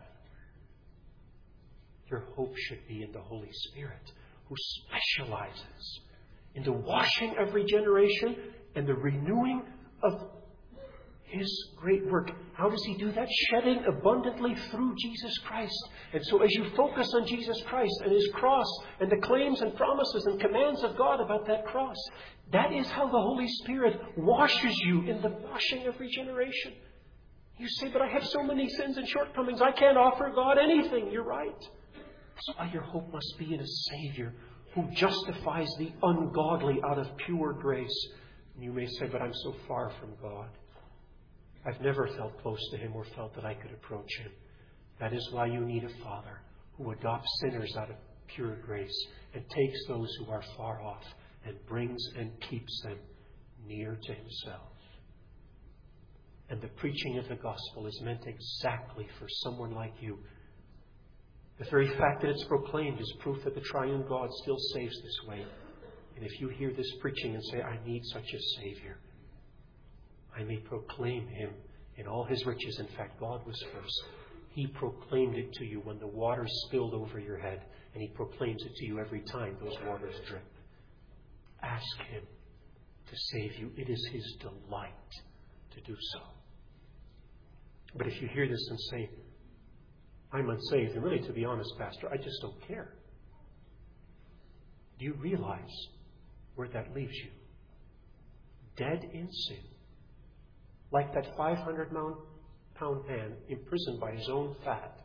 Your hope should be in the Holy Spirit, who specializes in the washing of regeneration and the renewing of His great work. How does He do that? Shedding abundantly through Jesus Christ. And so as you focus on Jesus Christ and His cross and the claims and promises and commands of God about that cross, that is how the Holy Spirit washes you in the washing of regeneration. You say, but I have so many sins and shortcomings. I can't offer God anything. You're right. That's why your hope must be in a Savior who justifies the ungodly out of pure grace. And you may say, but I'm so far from God. I've never felt close to Him or felt that I could approach Him. That is why you need a Father who adopts sinners out of pure grace and takes those who are far off and brings and keeps them near to Himself. And the preaching of the gospel is meant exactly for someone like you. The very fact that it's proclaimed is proof that the triune God still saves this way. And if you hear this preaching and say, I need such a Savior, I may proclaim Him In all His riches, in fact, God was first. He proclaimed it to you when the waters spilled over your head, and He proclaims it to you every time those waters drip. Ask Him to save you. It is His delight to do so. But if you hear this and say, I'm unsaved, and really, to be honest, Pastor, I just don't care. Do you realize where that leaves you? Dead in sin. Like that five hundred pound man imprisoned by his own fat.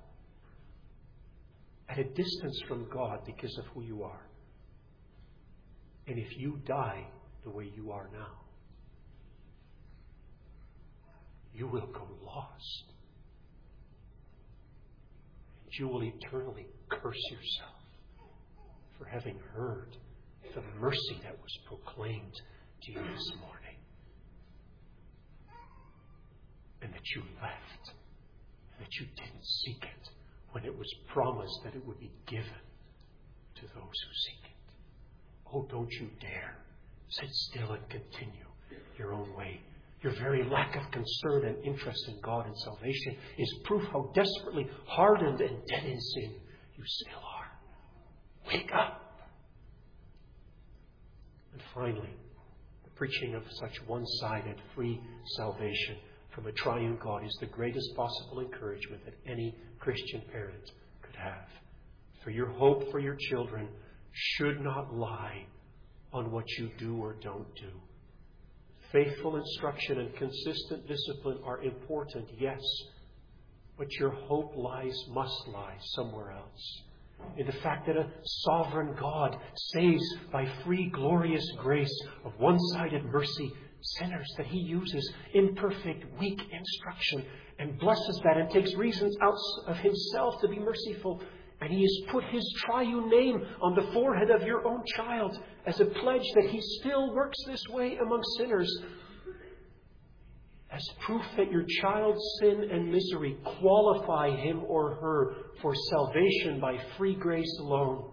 At a distance from God because of who you are. And if you die the way you are now, you will go lost. And you will eternally curse yourself for having heard the mercy that was proclaimed to you this morning. And that you left. And that you didn't seek it when it was promised that it would be given to those who seek it. Oh, don't you dare sit still and continue your own way. Your very lack of concern and interest in God and salvation is proof how desperately hardened and dead in sin you still are. Wake up! And finally, the preaching of such one-sided free salvation from a triune God is the greatest possible encouragement that any Christian parent could have. For your hope for your children should not lie on what you do or don't do. Faithful instruction and consistent discipline are important, yes, but your hope lies, must lie somewhere else. In the fact that a sovereign God saves by free, glorious grace of one-sided mercy sinners, that He uses imperfect, weak instruction and blesses that and takes reasons out of Himself to be merciful. And He has put His triune name on the forehead of your own child as a pledge that He still works this way among sinners. As proof that your child's sin and misery qualify him or her for salvation by free grace alone.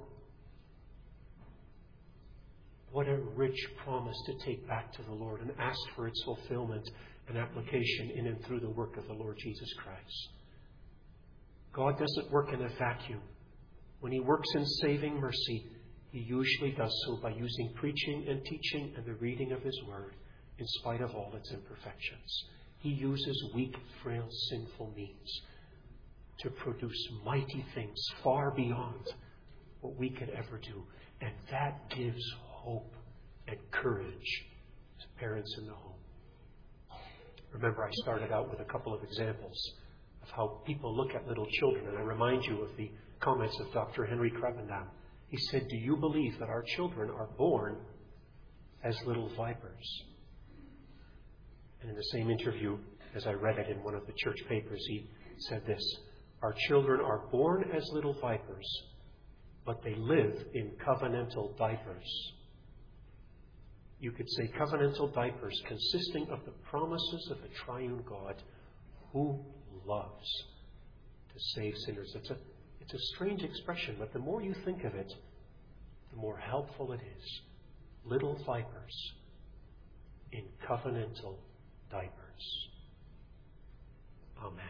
What a rich promise to take back to the Lord and ask for its fulfillment and application in and through the work of the Lord Jesus Christ. God doesn't work in a vacuum. When He works in saving mercy, He usually does so by using preaching and teaching and the reading of His Word in spite of all its imperfections. He uses weak, frail, sinful means to produce mighty things far beyond what we could ever do. And that gives hope and courage to parents in the home. Remember, I started out with a couple of examples of how people look at little children. And I remind you of the comments of Doctor Henry Krabbendam. He said, do you believe that our children are born as little vipers? And in the same interview, as I read it in one of the church papers, he said this, our children are born as little vipers, but they live in covenantal diapers. You could say covenantal diapers consisting of the promises of the triune God who loves to save sinners. It's a, it's a strange expression, but the more you think of it, the more helpful it is. Little vipers in covenantal diapers. Amen.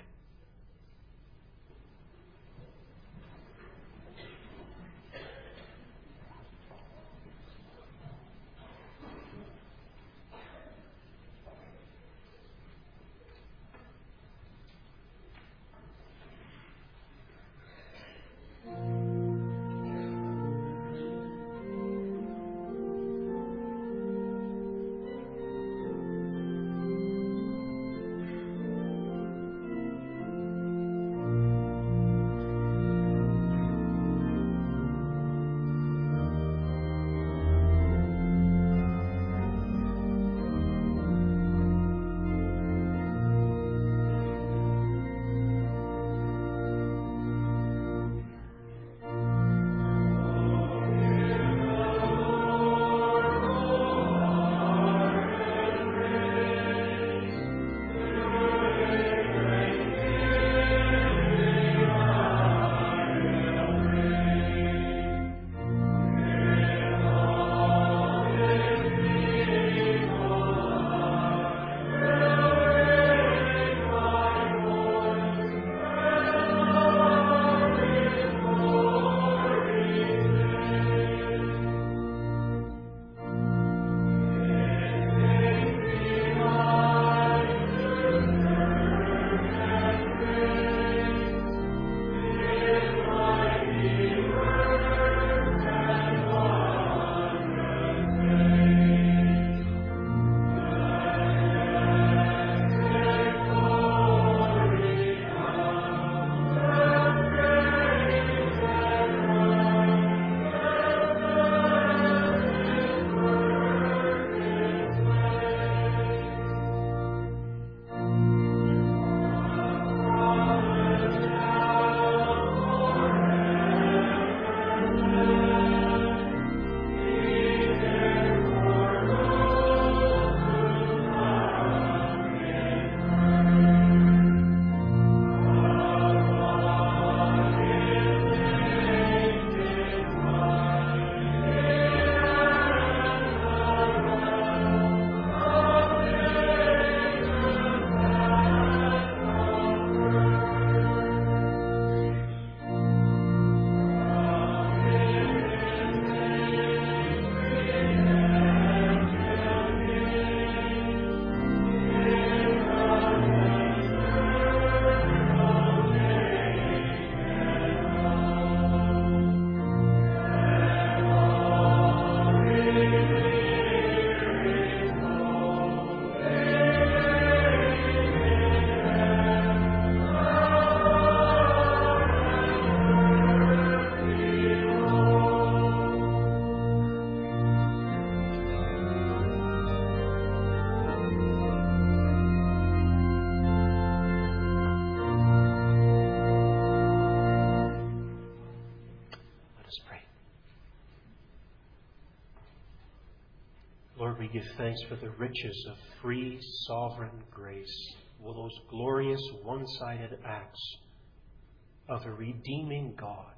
Lord, we give thanks for the riches of free, sovereign grace, all those glorious one-sided acts of a redeeming God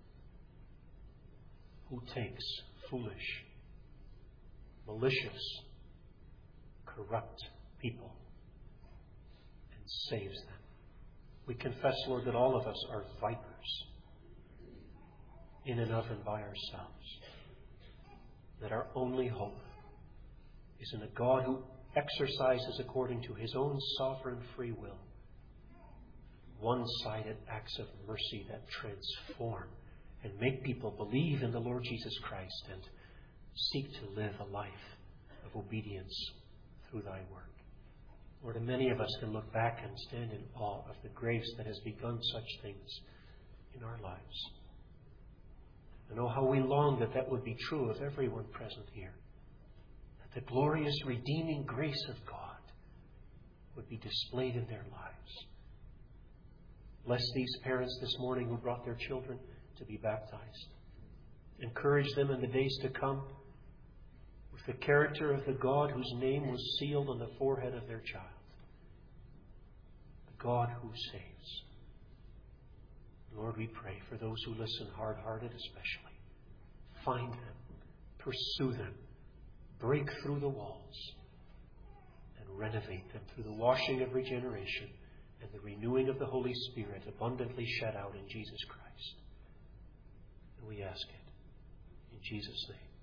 who takes foolish, malicious, corrupt people and saves them. We confess, Lord, that all of us are vipers in an oven by ourselves, that our only hope is in a God who exercises according to his own sovereign free will one-sided acts of mercy that transform and make people believe in the Lord Jesus Christ and seek to live a life of obedience through thy work. Lord, and many of us can look back and stand in awe of the grace that has begun such things in our lives. And oh, how we long that that would be true of everyone present here. That the glorious redeeming grace of God would be displayed in their lives. Bless these parents this morning who brought their children to be baptized. Encourage them in the days to come with the character of the God whose name was sealed on the forehead of their child. The God who saves. Lord, we pray for those who listen, hard-hearted especially. Find them, pursue them, break through the walls, and renovate them through the washing of regeneration and the renewing of the Holy Spirit abundantly shed out in Jesus Christ. And we ask it in Jesus' name.